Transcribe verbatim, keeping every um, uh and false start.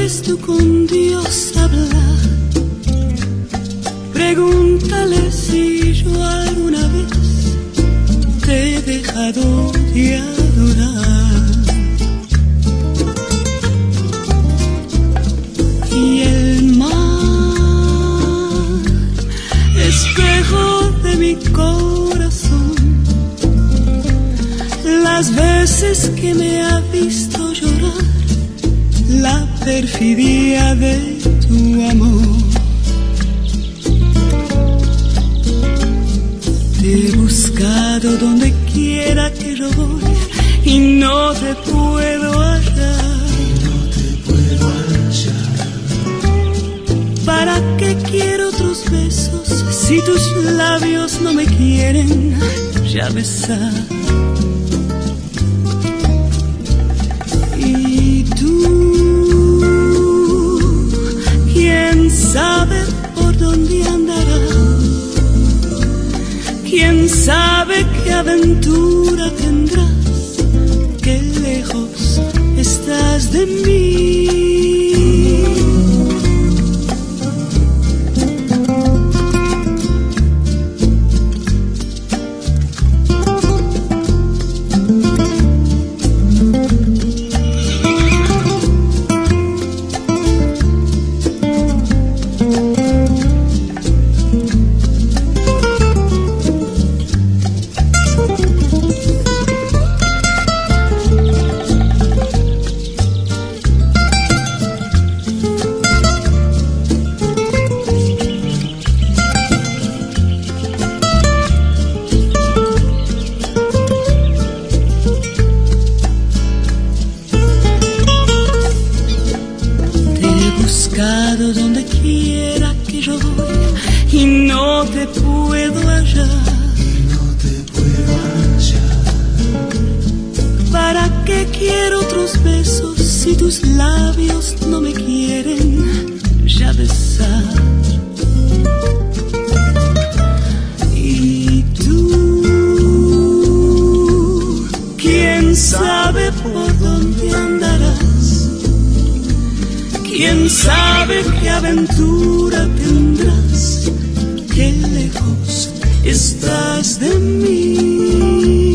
puedes tú con Dios hablar, pregúntale si yo alguna vez te he dejado de adorar. Y el mar, espejo de mi corazón, las veces que me ha visto llorar, la perfidia de tu amor. Te he buscado donde quiera que yo voy y no te puedo hallar. ¿Para qué quiero otros besos si tus labios no me quieren ya besar? Y tú, ¿quién sabe por dónde andarás? ¿Quién sabe qué aventura tendrás? Qué lejos estás de mí. Donde quiera que yo voy y no te puedo hallar. No te puedo hallar. ¿Para qué quiero otros besos si tus labios no me quieren ya besar? Y tú, ¿quién sabe por dónde andarás? ¿Quién sabe qué aventura tendrás? Qué lejos estás de mí.